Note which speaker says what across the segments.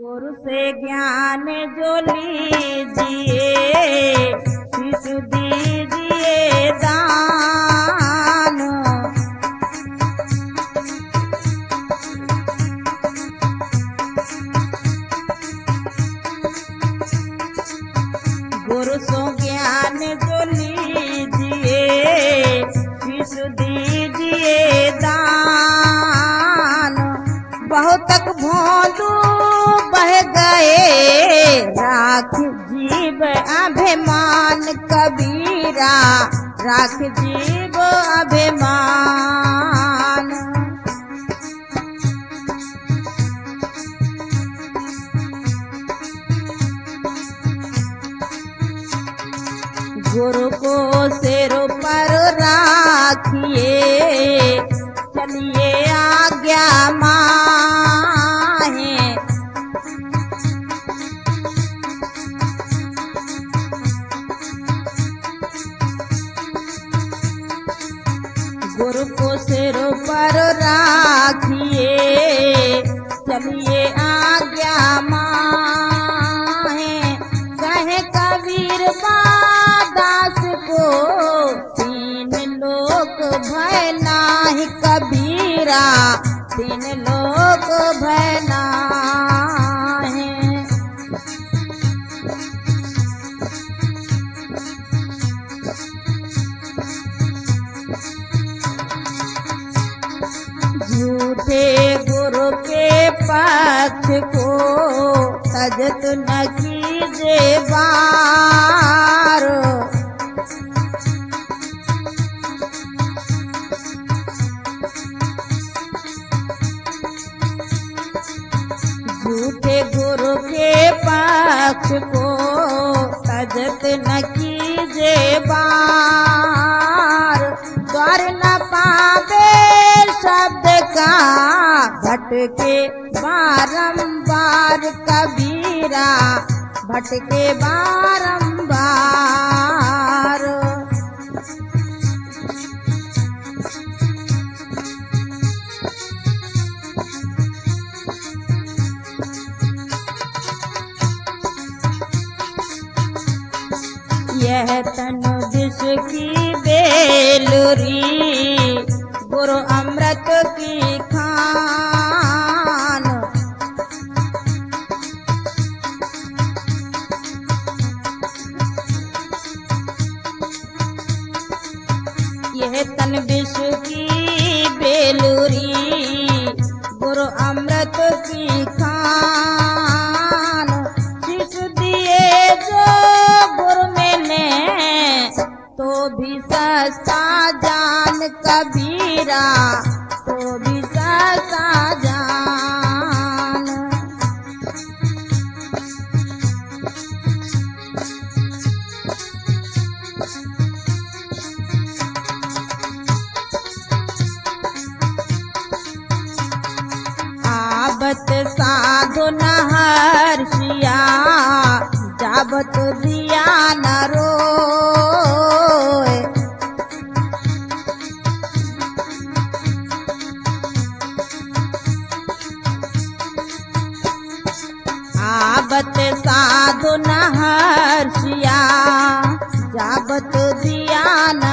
Speaker 1: गुरु से ज्ञान जो लीजिए, शिशु दीजिए दान। गुरु से ज्ञान जो लीजिए, शिशु दीजिए दान। बहुत तक भोंदू बह गए, राख जीव अभिमान कबीरा, राख जीव अभिमान। गुरु को सिर पर राखिए, चलिए आज्ञा माहे। गुरु को सिर पर राखिए, चलिए आज्ञा माहे। कहे कबीर दास को, तीन लोक भय नाही कबीरा, तीन लोक भय नाही। झूठे गुरु के पक्ष को, तजत न कीजे बार। झूठे गुरु के पक्ष को, तजत न कीजे बार। द्वार न पावे शब्द का, भटके बारंबार कबीरा, भटके बारंबार। यह तन विष की बेलुरी, गुरु अमृत की खान। यह तन विष की बेलुरी, गुरु अमृत की खान। शिशु दिए जो गुरु मिले, तो भी सस्ता जान कबीरा, तो भी सस्ता जान। आबत साधु न हर्षिया, जाबत दिया न रोए। आबत साधु न हर्षिया, जाबत दिया न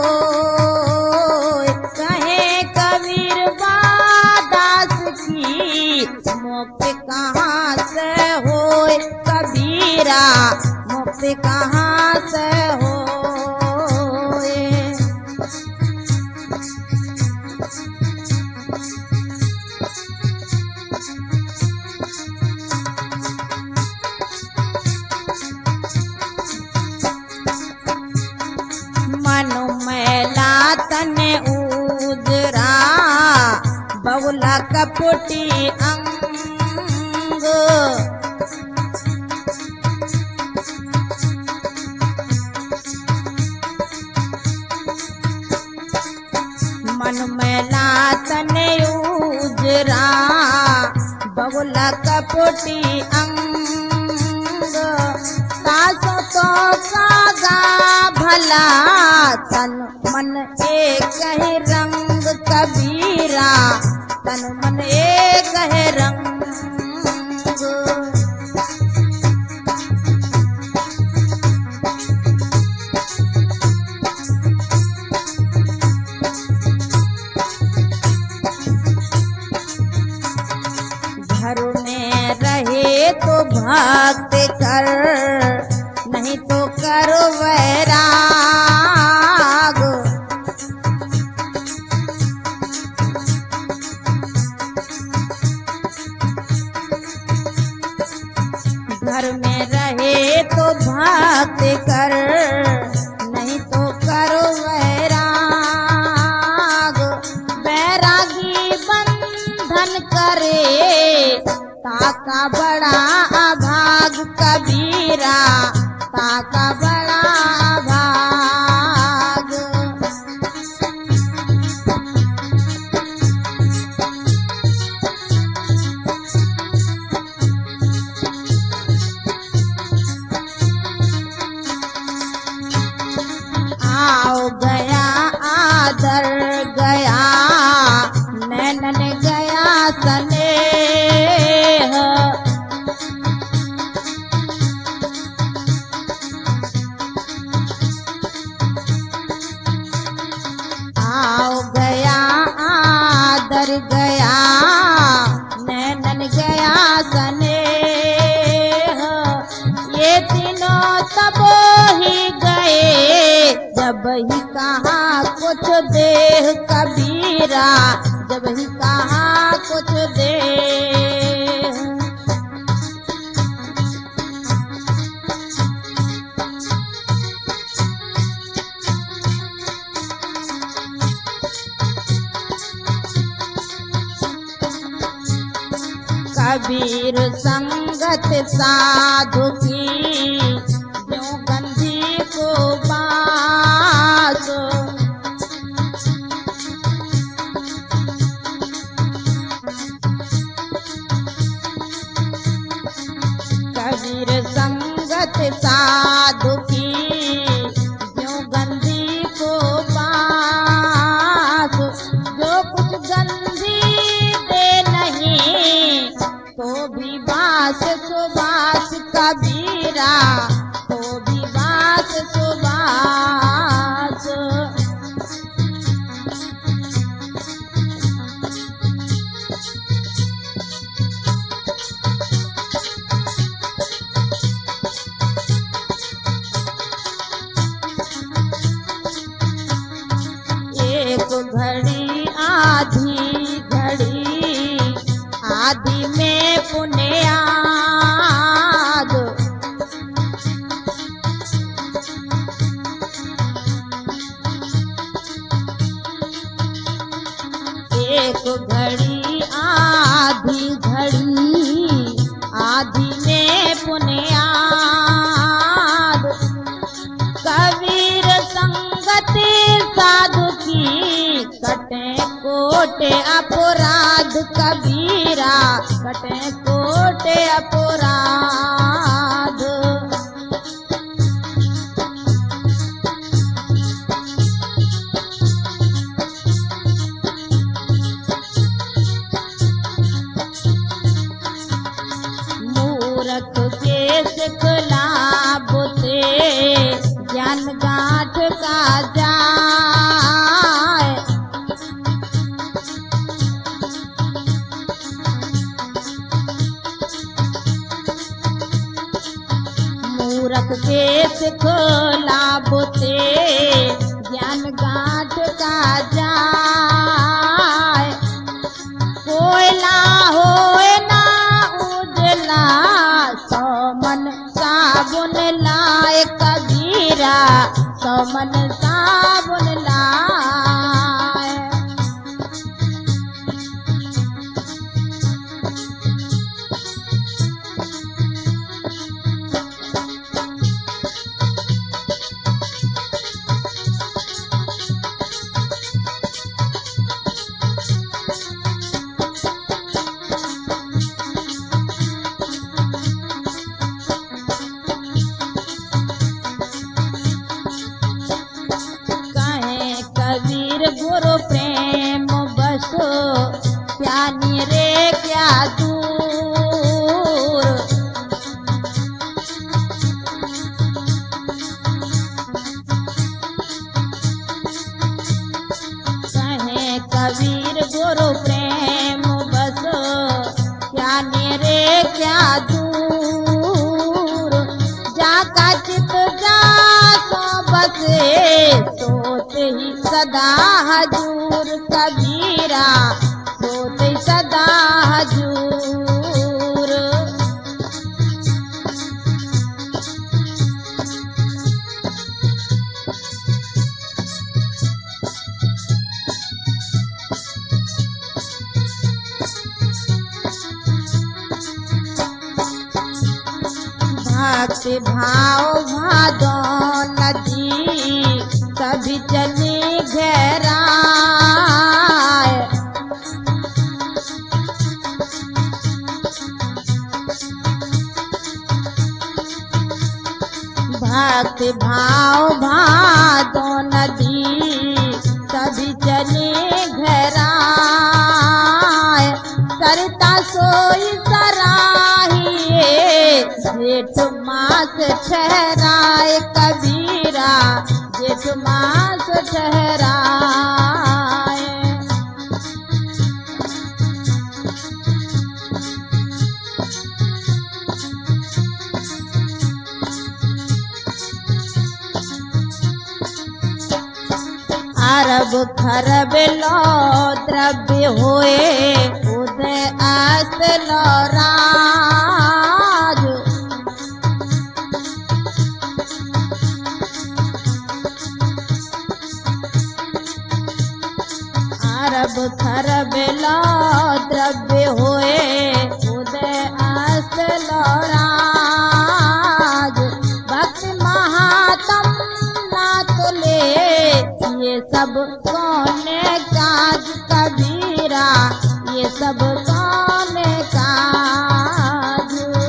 Speaker 1: रोए। कहे कबीर दास की, मुक्ति कहाँ से होए कबीरा, मुक्ति कहाँ से होए। मनु मैला तन उजरा, बबुला कपटी अंग। मन मैला तन उजरा, बबुला कपटी अंग। सासों तो कागा भला, तन मन एक ही रंग कबीरा, तन मन एक है रंग। में रहे तो भक्ति कर, नहीं तो करो वैराग। घर में रहे तो भक्ति कर, नहीं तो करो वैराग। बैरागी बंधन करे, ताका बड़ा अभाग कबीरा, ताका बड़ा अभाग। आओ गया आदर गया, नैनन गया स्नेह। आओ गया आदर गया, नैनन गया स्नेह। ये तीनों तब ही गए जब ही कहा कुछ देह कबीरा, जब ही कहा कुछ देह। कबीर संगत साधु की, जो गंधी को बास। कबीर संगत साधु की, जो गंधी को बास। जो कुछ गंधी दे नहीं तो भी बास सुबास कबीरा, तो भी बास सुबास। एक घड़ी आधी घड़ी, आदि में पुण्याद। एक घड़ी आधी घड़ी, आदि में पुण्याद। कबीर संगति साधु की, कटे कोटे अपराध कबीरा, कटे कोटे अपराध। मूरख के सिखला बुते, ज्ञान गांठ का जाए। मूरख के सिखला बुते, ज्ञान गांठ का जाए। कोयला होए ना उजला, सौ मन साबुन लाए कबीरा, सौ मन साबुन लाए। से सोते ही सदा हजूर कबीरा, सोते ही सदा हजूर। भक्ति भाव भादो नदी सभी चली घेराए, भक्ति भाव भादो नदी सभी चली घेराए, सरता सोई सराहिए जेठ मास ठहराए कबीरा, जेठ मास ठहराए। अरब खरब लो द्रव्य होए उदय अस्त लो राज, अरब खरब लो द्रव्य होए उदय अस्त लो राज, भक्ति महात्म ना तुले ये सब कौने काज कबीरा, ये सब कौने काज।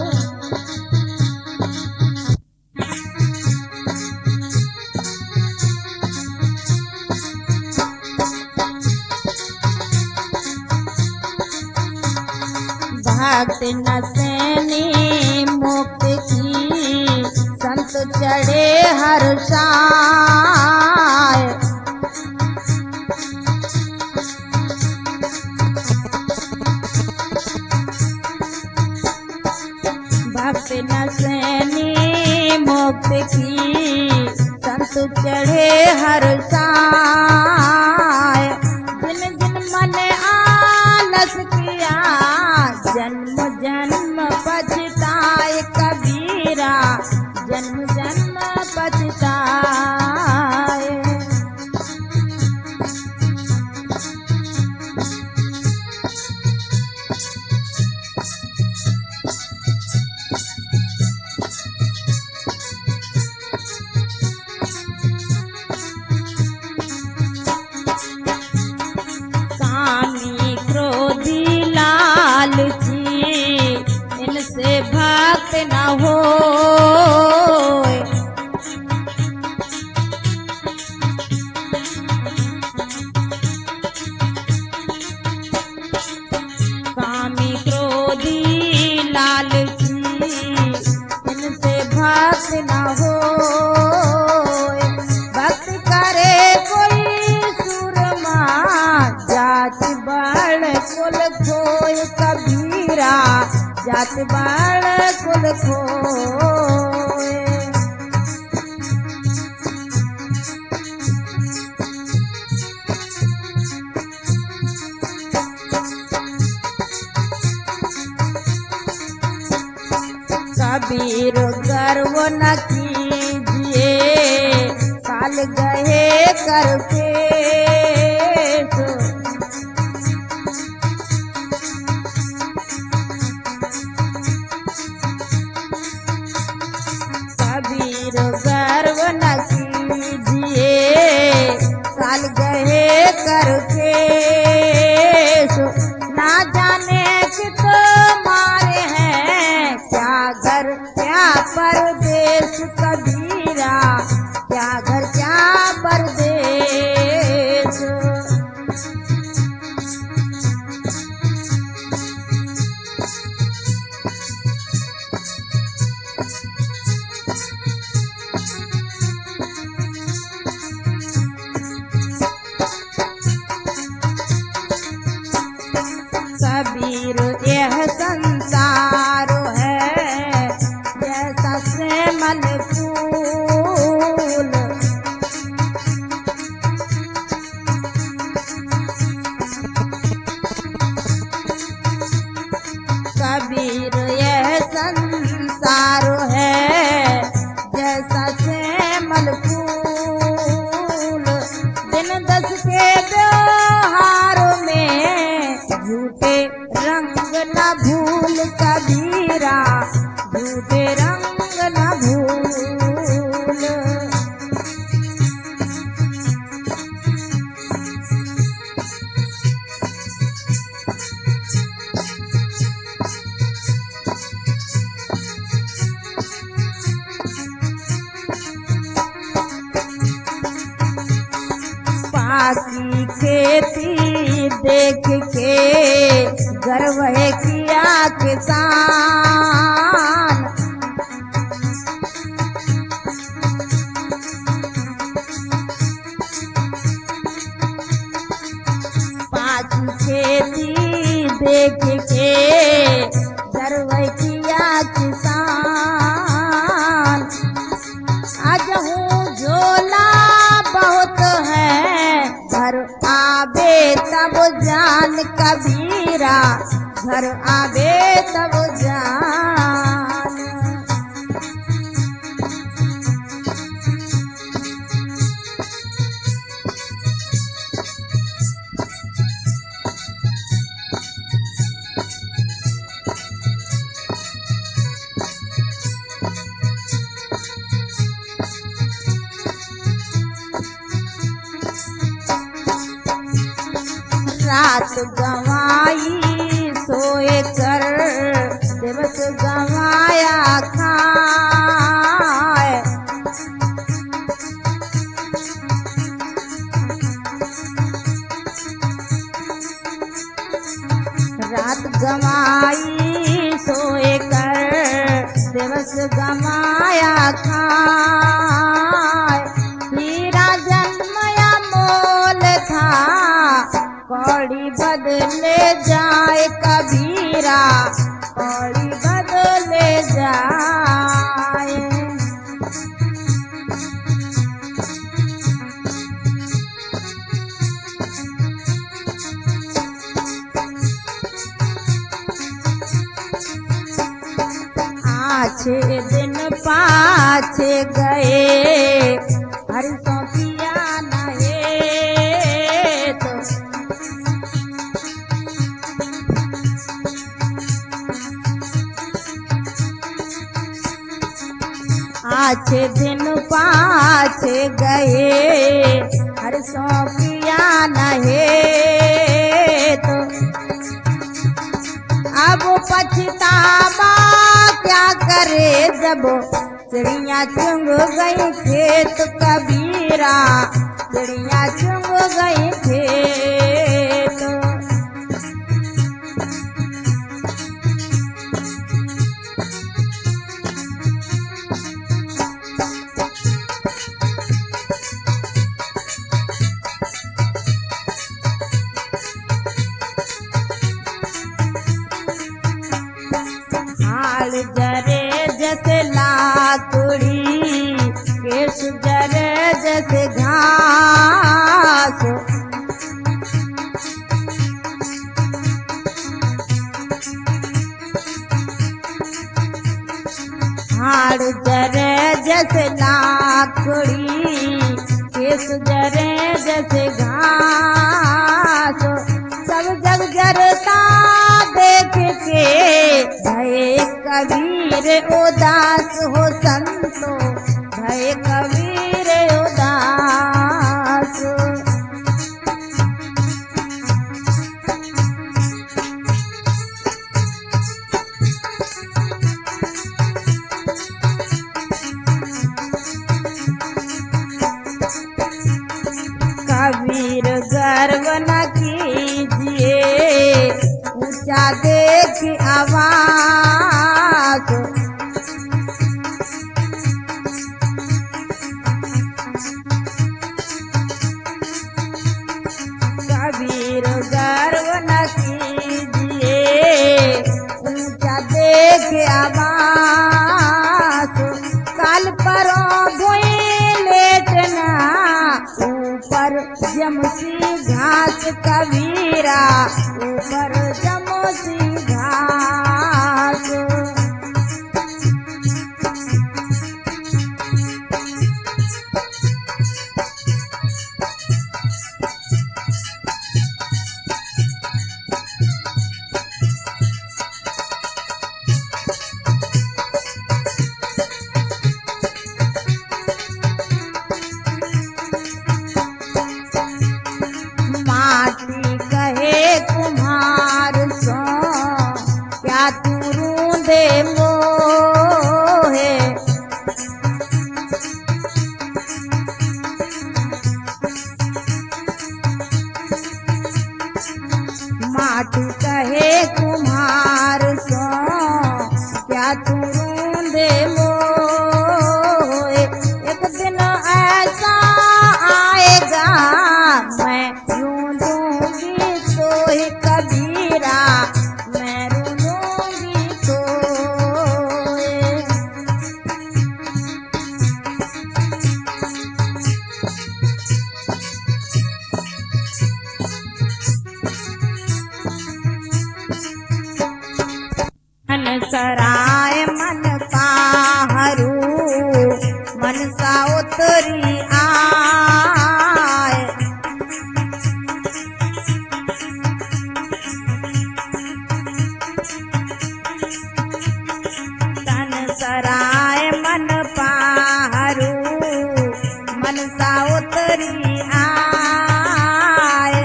Speaker 1: भक्ति नसैनी मुक्ति की संत चढ़े हर्षाए, भक्ति नसैनी मुक्ति की संत चढ़े हर्षाए, जिन जिन मन आलस किया जन्म जन्म पछताए कबीरा, जन्म जन्म पछताए। कामी क्रोधी लालची इनसे भक्त न होए, कामी क्रोधी लालची इनसे भक्त न होए, भक्त करे कोई सुरमा जात बाण कुल खोए कबीरा, जात बाण कुल खोए। कबीर गर्व न कीजिए काल गए करके, कबीर गर्व न कीजिए काल गए करके, ना जाने कि तुम्हारे हैं क्या घर क्या परदेश कबीरा, क्या घर क्या परदेश। कबीर यह संसार है जैसा से मन झूठे रंग न भूल। पाकी खेती देख के गर्व है किया किसान। पाकी खेती देख के गर्व किया किसान। आज हूँ झोला बहुत है, घर आवे तब जान कबीरा, घर आवे तब जान। रात गंवाई सोए कर, दिवस गंवाया खाए। रात गंवाई सोए कर, दिवस गंवाया खाए। हीरा जन्मया मोल था, कौड़ी बदले जाए कबीरा, कौड़ी बदले जाए। आछे दिन पाछे गए, हरिशों किया नहे तो। आछे दिन पाछे गए, हरिशों किया नहे तो। अब पछतावा क्या करे जब चिड़िया चुंग गई खेत कबीरा, चिड़िया चुंग गई खेत। हाल जरे जैसे लाकड़ी, केश जरे जैसे घास। हाल जरे जैसे लाकड़ी, केश जरे जैसे घास। सब जग जरता देख के भये कबीर उदास हो संतो, भये कबीर उदास। कबीर गर्व न कीजिए, ऊंचा देख आवाज। कबीर गर्व न कीजिए, ऊंचा देख आवाज। काल परों भुई लेटना, ऊपर जमसी घास कबीरा, ऊपर जमसी घास। जा तू रूंदे मोए, एक दिन ऐसा आएगा मैं रूंदूंगी तो ही कबीरा, मैं रूंदूंगी तोए। मन सराय मन पाहरू, मनसा उतरी आए, तन सराय मन पाहरू, मनसा उतरी आए।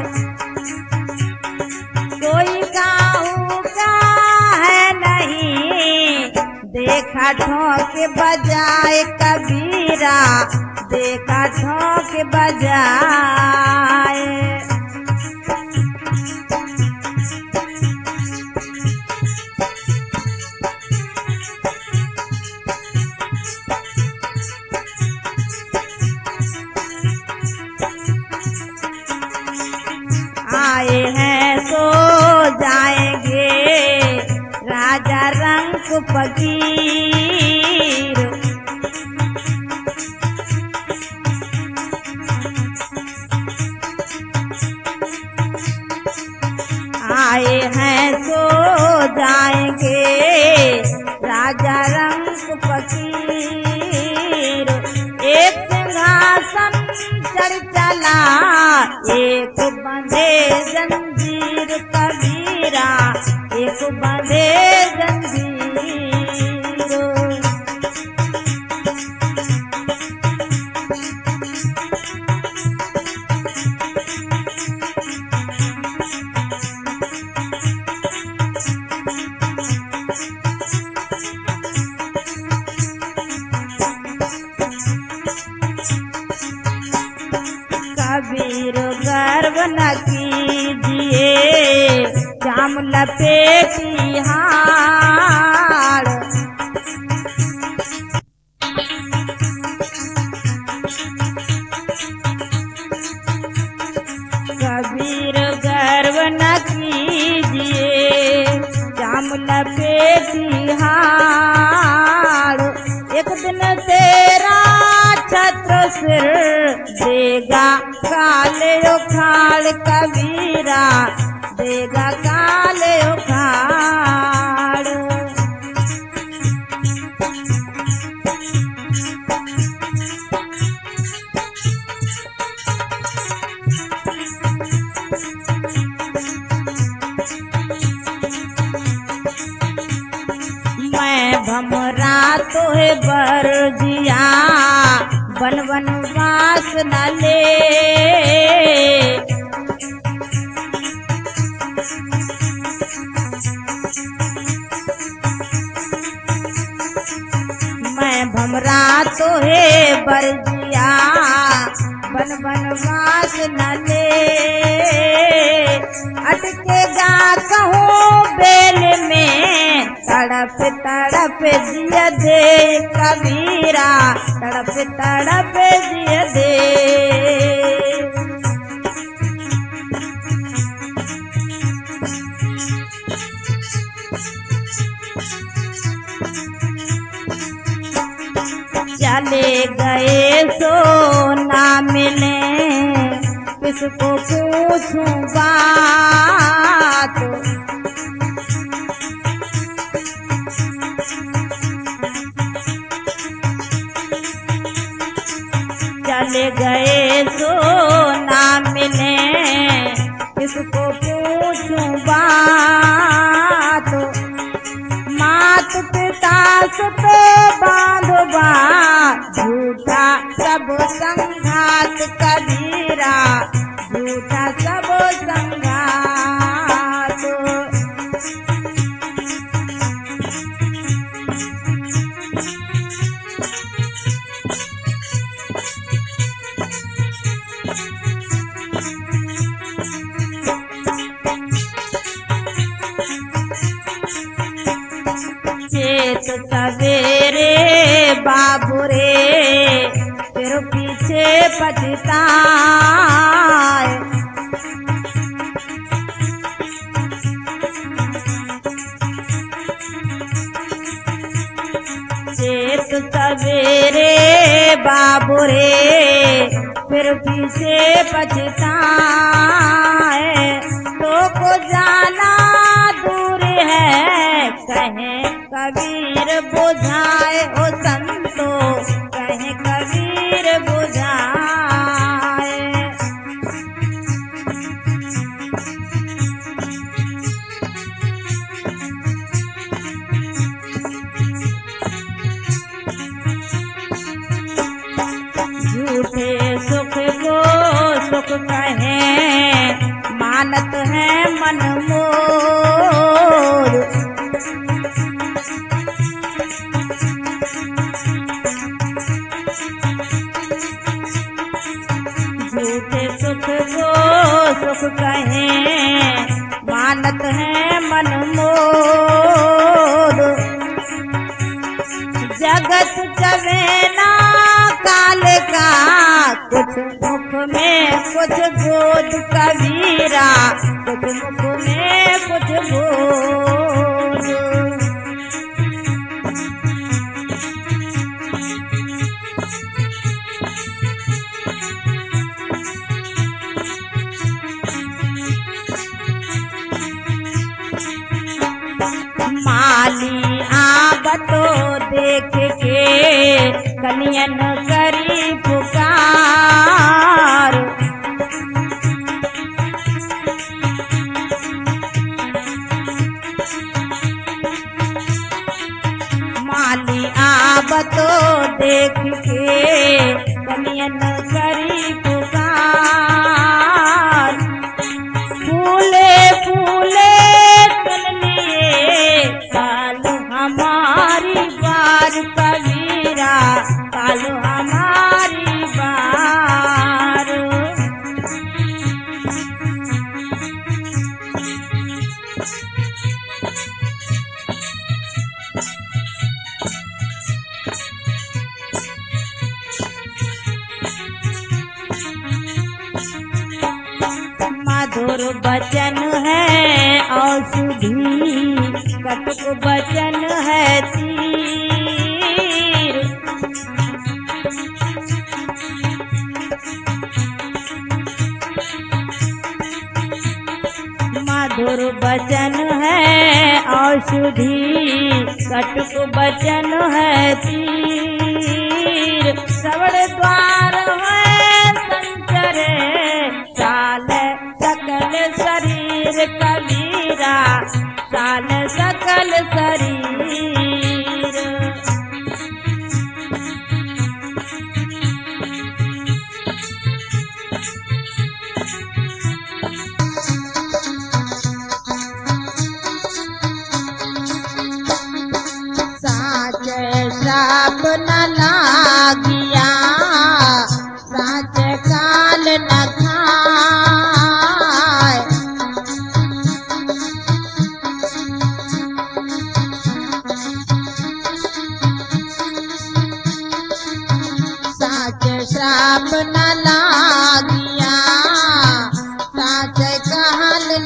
Speaker 1: कोई काहू का है नहीं, देखा ठोक बजाए कबीरा, देखा ठोक बजाए। आए हैं सो जाएंगे राजा रंग फकीर, आए हैं सो जाएंगे राजा रंग फकीर। एक सिंहासन चढ़ चला, एक बंधे जंजीर कबीरा, एक बंधे जंजीर। कबीर गर्व न कीजिए, जाम लपेटी हाड़, कबीर गर्व न कीजिए, जाम लपेटी हाड़। एक दिन तेरा छत्र सिर देगा काले उखाड़ कबीरा, देगा काले उखाड़। मैं भमरा तोहे बरजिया, वन वनवास न ले, मैं भमरा तोहे बरजिया, वन वनवास न ले। अटकेगा कहूँ बेल में, तड़प तड़प जिया दे कबीरा, तड़प तड़प जिया दे। चले गए सो ना मिले, किसको पूछूं बात, चले गए सो ना मिले, किसको पूछूं बात। मात पिता सुत बांधवा, झूठा सब संघात कबीरा, झूठा सब संघात। खेत सवेरे बाबू रे फिर पीछे पछताए। चेत सवेरे बाबू रे फिर पीछे पछताए। तो को जाना दूर है कहे कबीर बुझाए ओ संतो कहे कबीर बुझाए। झूठे सुख को सुख कहे मानत है मन मोर। झूठे सुख को सुख कहे मानत है मन मोर। जगत चवेना काल का कुछ मुख में कुछ बोध कबीरा कुछ मुख में कुछ बोध। माली आबतो देख के कनियन करी पुकार। माली आबतो देख के कनियन करी पुकार। फूले फूले सुन लिए काल हमारी बार कबीरा काल हमारी बार। मधुर बचन है औषधि कटुक बचन है तीर। मधुर बचन है औषधि कटुक बचन है तीर। श्रवण द्वार है संचर चाल सकल शरीर कबीरा चाल सकल शरीर। साच श्राप न लागिया साच काल न खाए। साच श्राप न लागिया साच काल न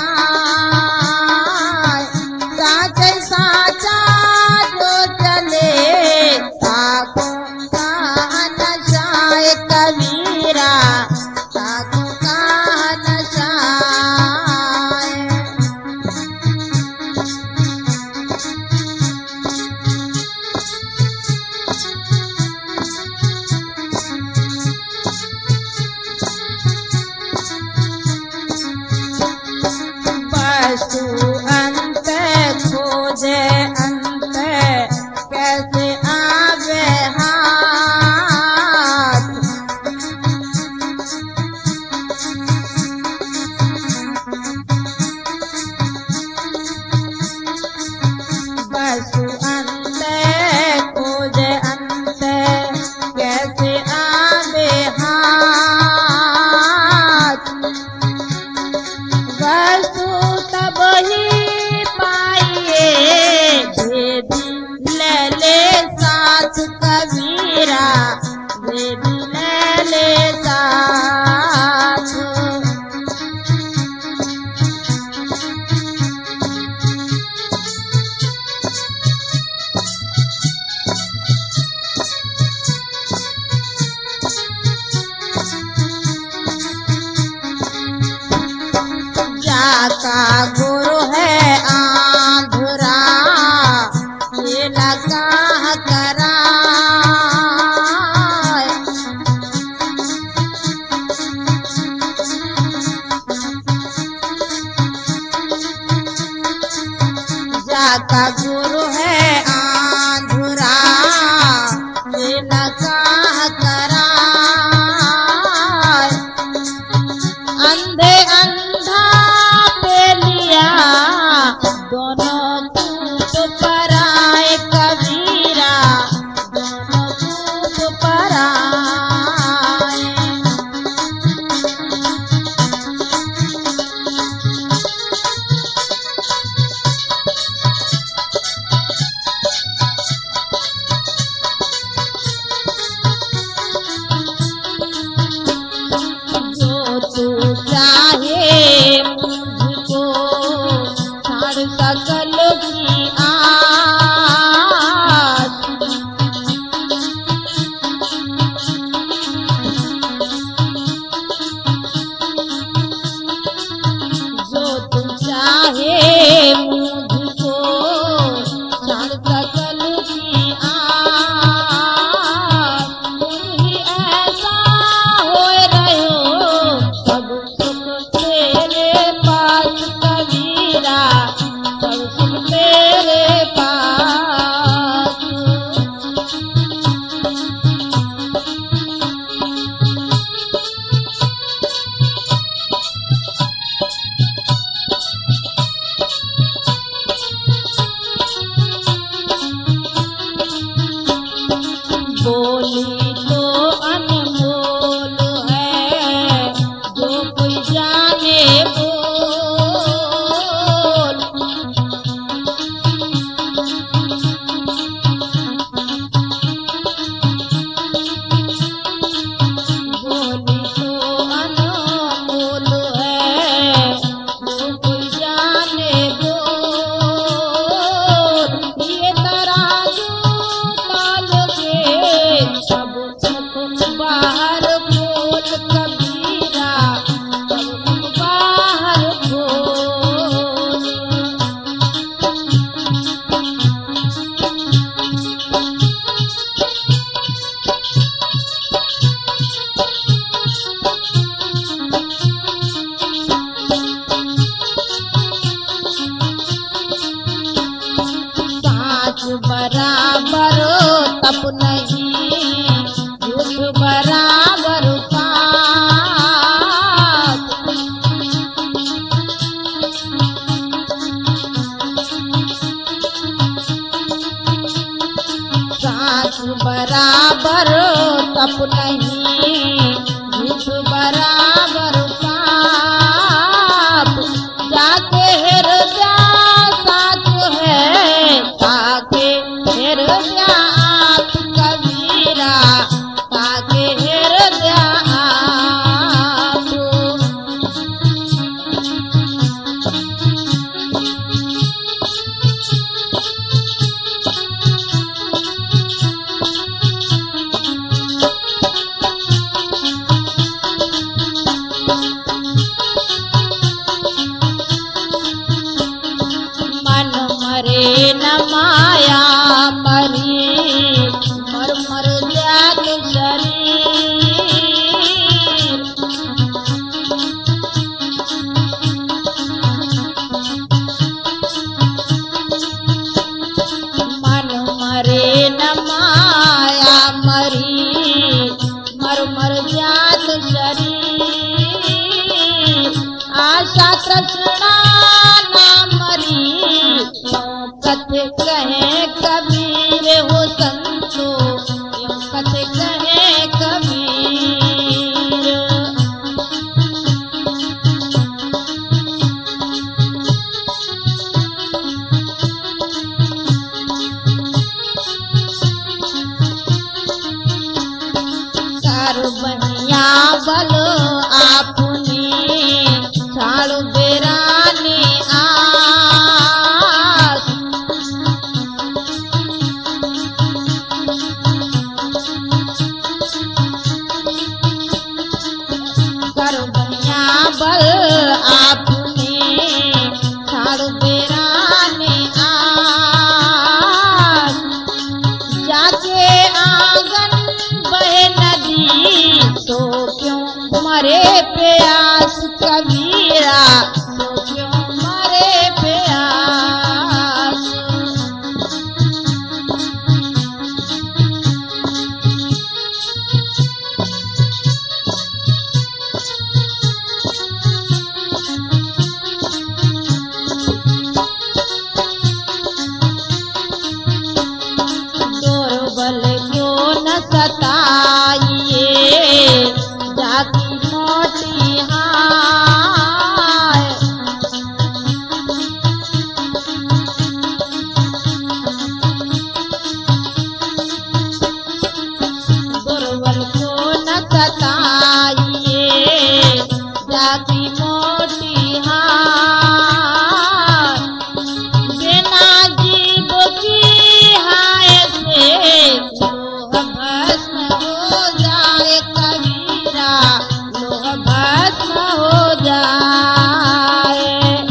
Speaker 1: खाए। साच साचा जो चले ताको कहा न जाए कबीरा ताको कहा न जाए। जाका गुरु है आंधुरा ये लगा करा जाका गुरु है आंधुरा ये लगा करा अंधे अंधा पे लिया दोनों कूद पर आए कबीरा दोनों कूद पर आए जो तू चाहे मुझको छाड़ सकल की आस जो तू चाहे मुझको छाड़ सकल की आस तुम ही ऐसा हो रहो सब सुख तेरे पास कबीरा सब सुख तेरे पास बोली तो अनमोल है जो कोई जाने बोल बोली तो अनमोल है जो कोई जाने बोल ये तराजू ताल के सब सुख बाहर खोल कबीरा सब सुख बाहर खोल साच बराबर तप नहीं झूठ बराबर पाप साच बराबर तप नहीं झूठ बराबर पाप जाके हृदय साच है ताके हृदय आप कबीरा ताके हृदय आप मन मरे न माया मरी मर मर जात शरीर मन मरे न माया मरी मर मर जात शरीर आशा तृष्णा ना मरी क्यों कथे कहे कबीर हो संतो क्यों कथे कहे कबीर कर बनिया बल आपने छाड़ बेरानी आस तो क्यों मरे प्यास कबीरा, तो क्यों मरे प्यास। दुर्बल क्यों न सताइए, जाति मोटी हाय। दुर्बल क्यों न सताइए, जाति मोटी हाय। बिना जीव की हाय से लोह भस्म हो जाए कबीरा, लोह भस्म हो जाए।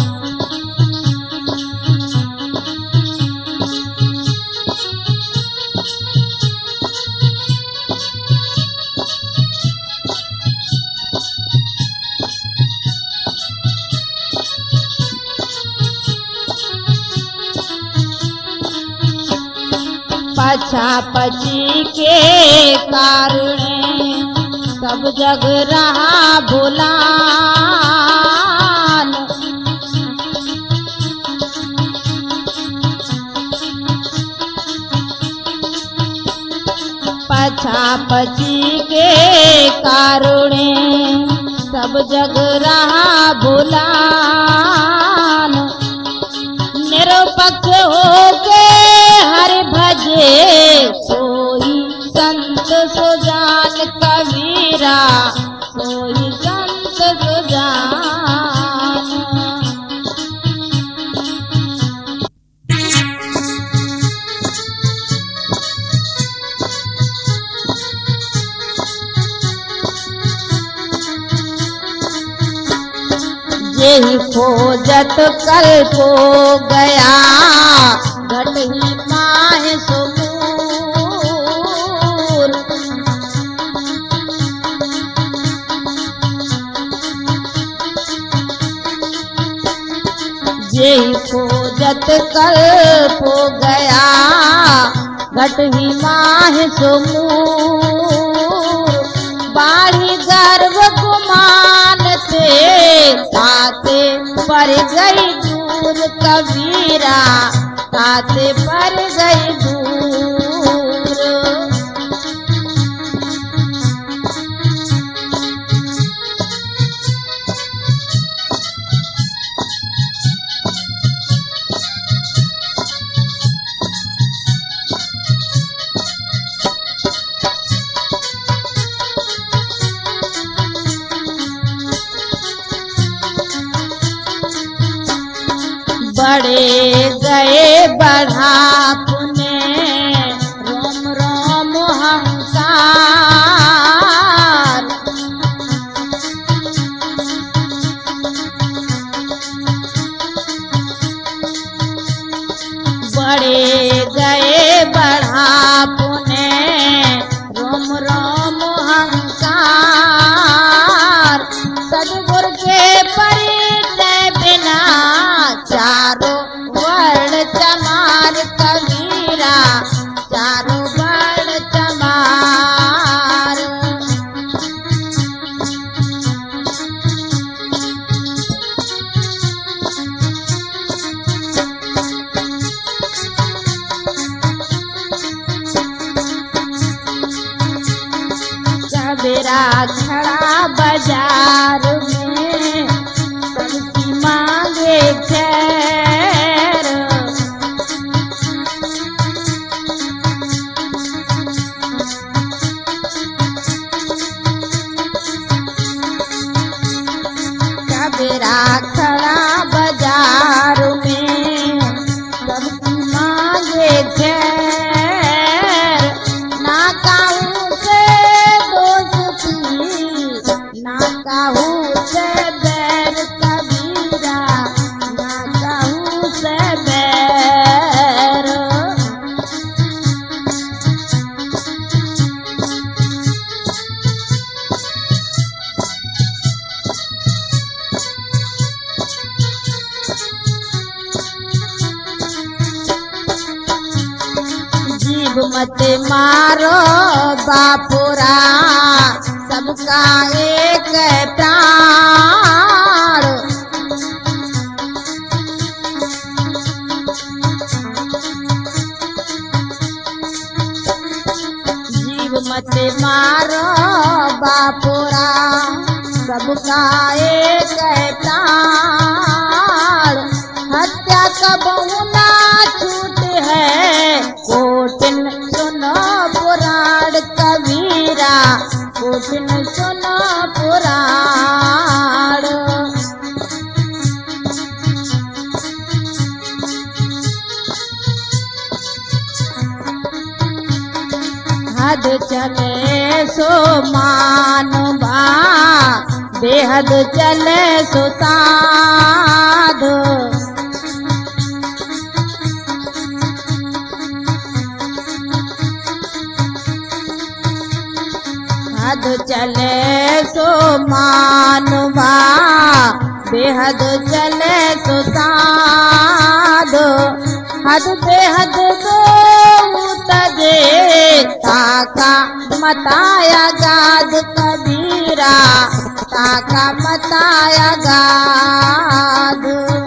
Speaker 1: पछापची के कारण सब जग रहा भुलान। पछापची के कारण सब जग रहा भुलान। निरपक्ष होके हर भजे, सोई संत सुजान कबीरा, सोई संत सुजान। यही खोजत कल्पो गया, घट ही माहे सुमूर। यही खोजत कल्पो गया, घट ही माहे सुमूर। बाढ़ी गर्भ गुमान थे, ताते पर गई दूर कबीरा, ताते पर गई दूर। बड़े गए बढ़ापुने, रोम रोम हंकार। बड़े गए बढ़ापुने, रोम रोम हंकार। सदगुरु के परिचय बिना चारों वर्ण चमार कबीरा, चारों वर्ण चमार। कबीरा खड़ा बाजार में, सबकी मांगे खैर। कबीरा खड़ा बाजार में, सबकी मांगे खैर। ना काहू से दोस्ती, ना काहू से बैर कबीरा, ना मत मारो बापुरा, सबका एक प्राण। जीव मत मारो बापुरा, सबका एक प्राण। हत्या कबहू ना छूट है, कोटिन सुनो पुराण कबीरा, कोटिन सुनो पुराण। हद चले सो मानवा, बेहद चले सो साधु। हद चले सो मानवा, बेहद चले सो साधु। हद बेहद दो तजे, ताका मताया गाद कबीरा, ताका मताया गाद।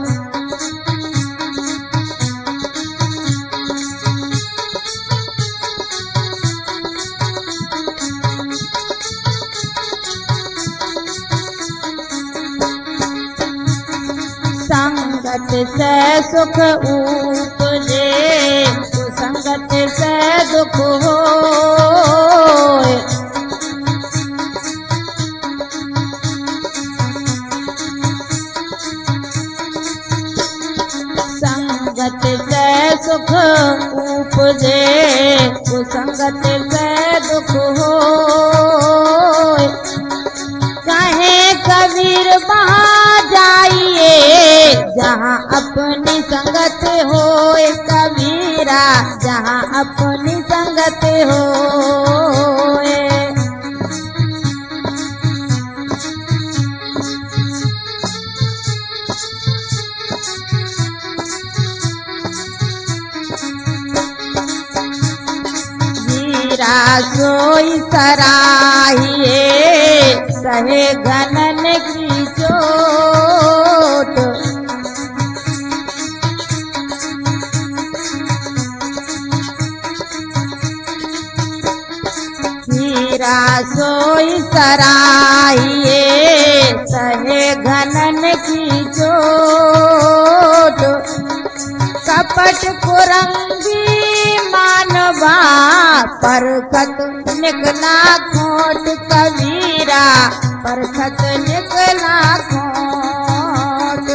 Speaker 1: संगत से सुख उपजे, कुसंगत से दुख होय। संगत से सुख उपजे, कुसंगत से दुख होय। कहे कबीर वहाँ जाइए, जहाँ अपनी संगत होए कबीरा, जहाँ अपनी संगत होए। हीरा सोई सराहिए, सहे गनन की चोट। हीरा सोई सराहिए, सहे गनन की चोट। कपट कुरंगी मानवा, परखत निकला खोट कबीरा, परखत निकला खोट।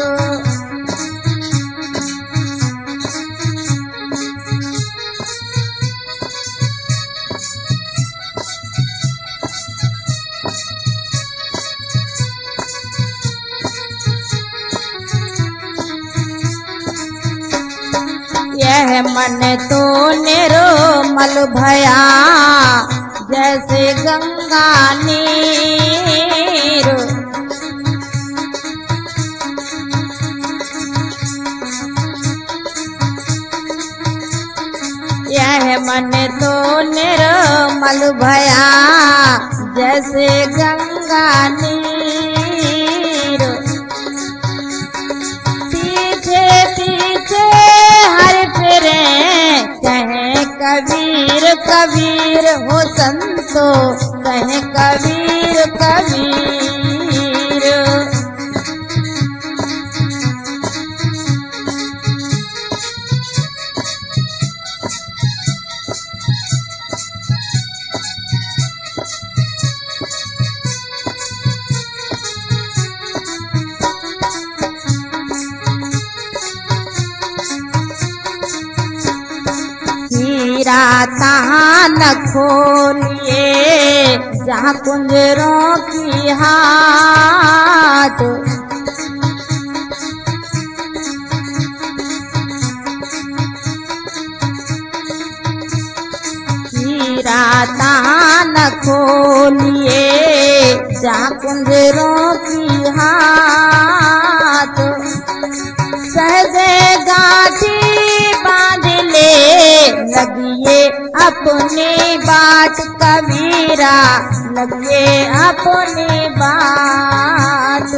Speaker 1: यह मन तो निर्मल भया, जैसे गंगा नीर। यह मन तो निर्मल भया, जैसे गंगा नीर। पीछे पीछे हर फिरे, कहे कबीर कबीर हो संतो, कहे कबीर कबीर। हीरा तहाँ न खोलिए, जहाँ कुंजरों की हाट। हीरा तहाँ न खोलिए, जहाँ कुंजरों की हाट। सहजे गाठी बांध ले, लगिए अपनी बाट कबीरा लगे अपनी बाट।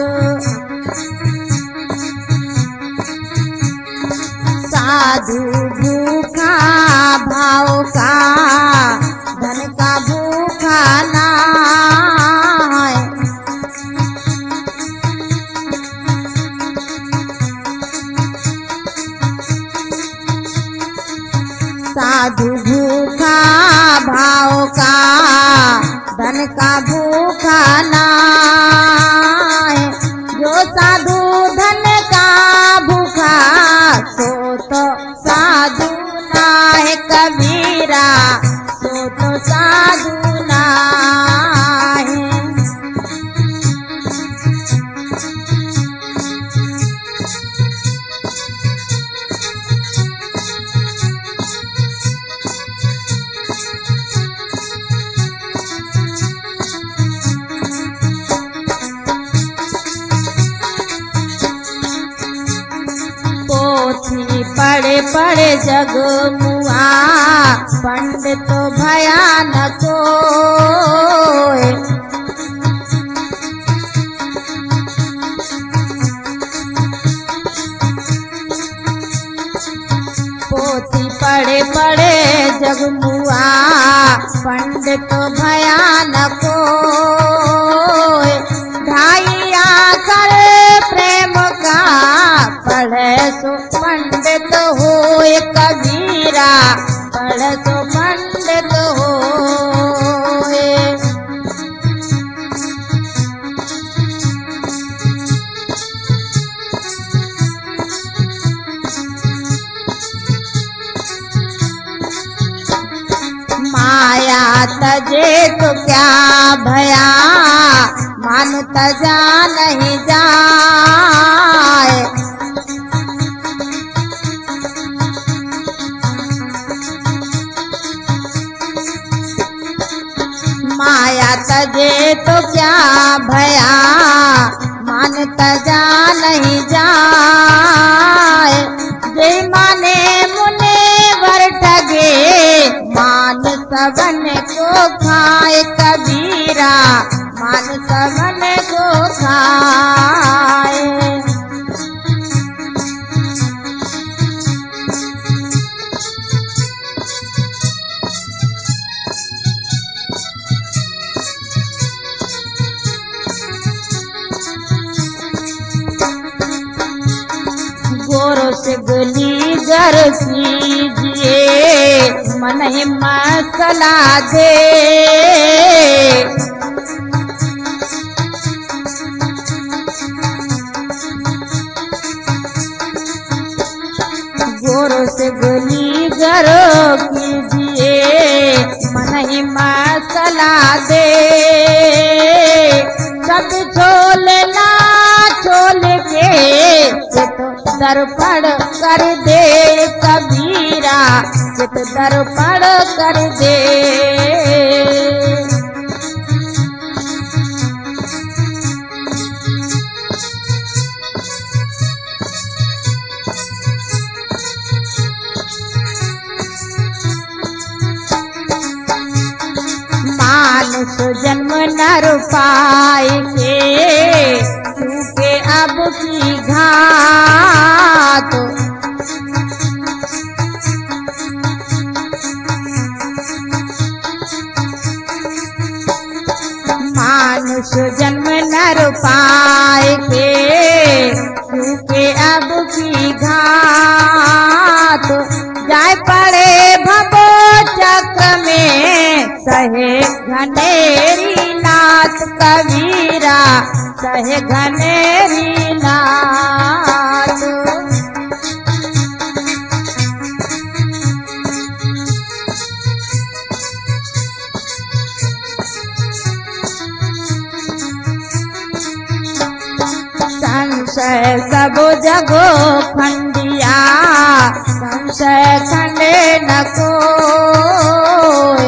Speaker 1: साधु भूखा भाव का धन का भूखा ना है। साधु भूखा भाव का धन का भूखा ना है। जो साधु धन का भूखा सो तो साधु ना है कबीरा, सो तो साधु ना है। पोथी पढ़े पढ़े जग मुआ पंडित तो भयानक होए। पोथी पढ़े पढ़े जग मुआ पंडित तो भयानक होए। ढाइया कर प्रेम का पढ़े सो पंडित होए कबीरा, पढ़े सो पंडित होए। माया तजे तो क्या भया, मान तजा नहीं जाए। माया तजे तो क्या भया, मान तजा नहीं जाए। जय माने मुने वर ठगे, मान सबन को खाए कबीरा, मान सबन को खाए। गोरो से गली गर कीजिए, मन ही मसला दे। गोरो से गली गर कीजिए, मन ही मसला दे। सब छोल ना छोल के चित दर्पण कर दे कबीरा, चित दर्पण कर दे। मानुष जन्म नर पाए के, चूके अब की घात। मानुष जन्म नर पाए के, चूके अब की घात। जाय पड़े भवो चक्र में, सहे घनेरी नाथ कबीरा, सहे घनेरी नाथ। संशय सब जगो खंडिया, संशय खंडे न कोय।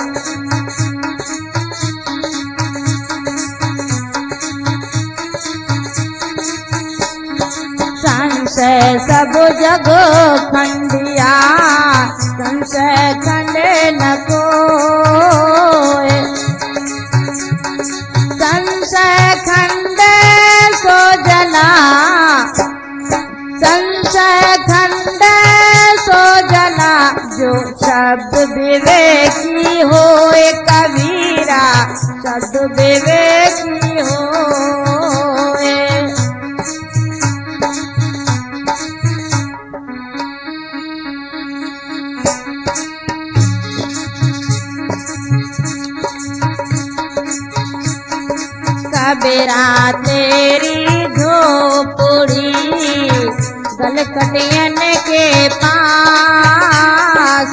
Speaker 1: संशय सब जगो खंडिया, संशय खंडे न विवेकी होए कबीरा, शब्द विवेकी होए। कबीरा तेरी झोपड़ी गलकटियन के पास,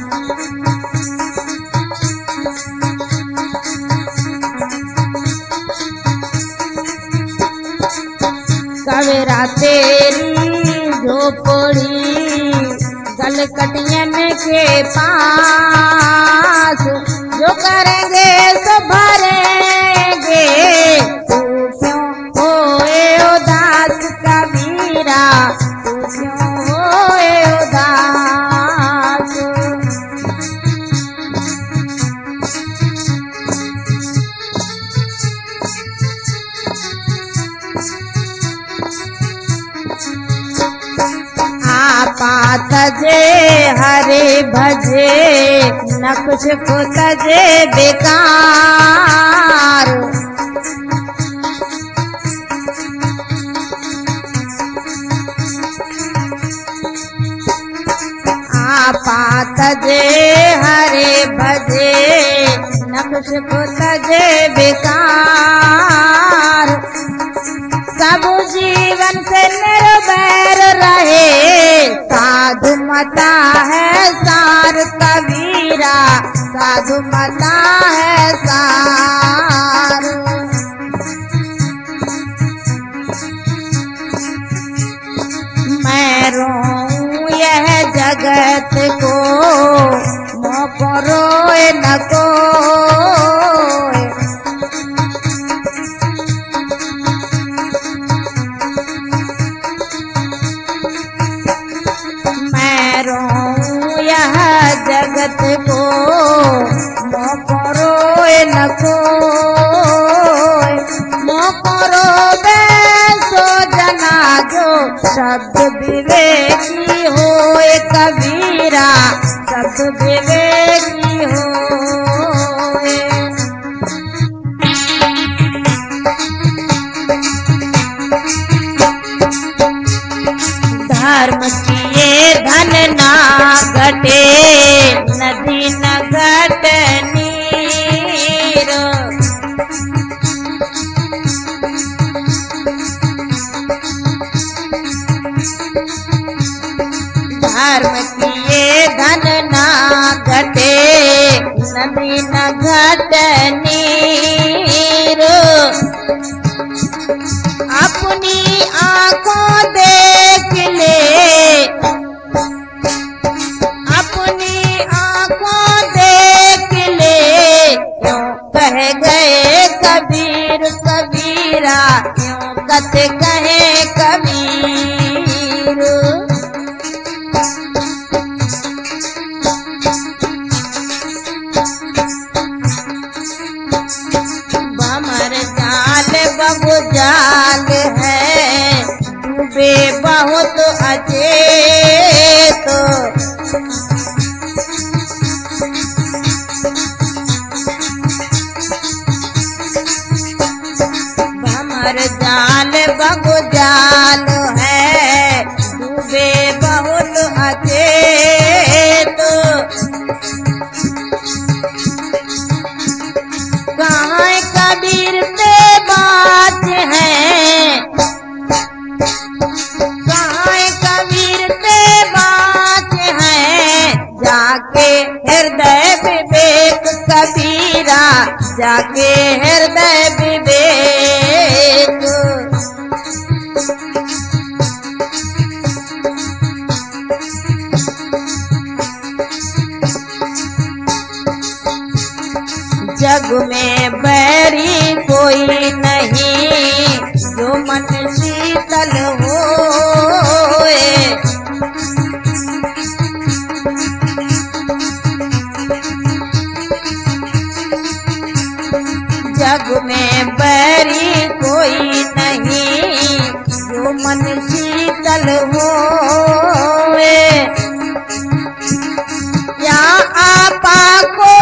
Speaker 1: कबीरा तेरी झोपड़ी गलकटियन के पास, जो करेंगे सो भरेंगे, तू क्यों होए उदास कबीरा, तू क्यों होए उदास। आपा तजे हरे भजे, न कुछ को तजे बेकार, आपा तजे हरे भजे, न कुछ को तजे बेकार, सब जीवन से निर्वैर रहे, साधु मता है सार कबीरा, साधु मता है सार। मैं रोऊं यह जगत को, मोह रोए न कोई, जगत को मोह रोए न कोई, मोह रोवे सो जना जो, शब्द विवेकी होए कबीरा, शब्द विवेकी होए। धर्म किए धन ना घटे, नदी न घट नीर, धर्म किए धन ना घटे, नदी न घट नीर, अपनी आंखों देख ले, अपनी आंखों देख ले, क्यों कह गए कबीर कबीरा, क्यों कत कहे कबीर। भंवर जाल बहु जाल है, डूबे बहुत अचेत, भंवर जाल बहु जाल है, डूबे बहुत अचेत, कहाँ कबीर पे बात है, कहाँ कबीर पे बात है, जाके हृदय विवेक कबीरा, जाके हृदय विवेक। जग में बैरी कोई नहीं, जो मन शीतल होए, जग में बैरी कोई नहीं, जो मन शीतल होए, या आपा को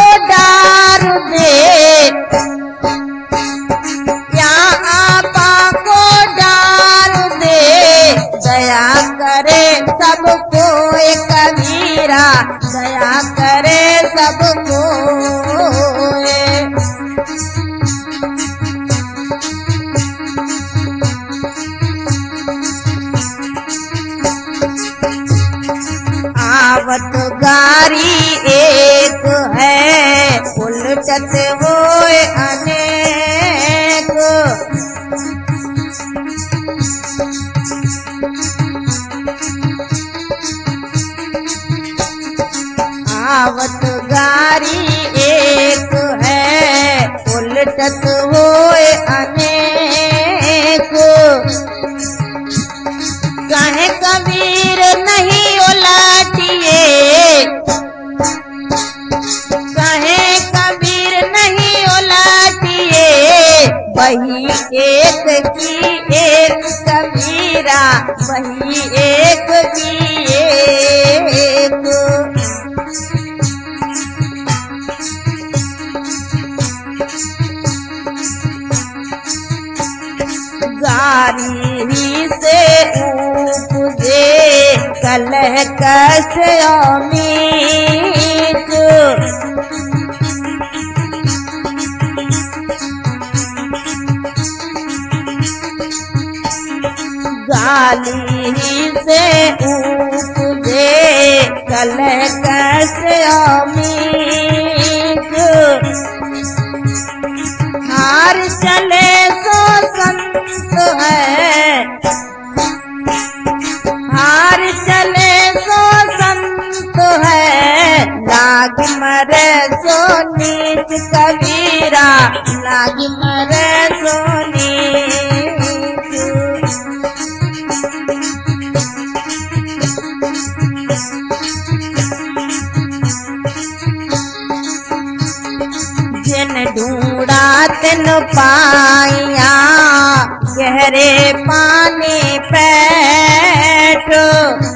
Speaker 1: उलटत होए अनेक। आवत गारी एक है, उलटत होए अनेक। कहे कबीर नहीं उलटिए, कहे कबीर नहीं उलटिए, वही एक की एक कबीरा, वही एक की एक। गारी ही से उपजे कलह कष्ट अमीत। गाली ही से उपजे कलह कष्ट अमीत। हार चले सो संत है, हार चले सो संत है, लाग मरे सो नीच कबीरा, लाग मरे सो नीच। जिन ढूंढा तिन पाइया, गहरे पानी पैठ।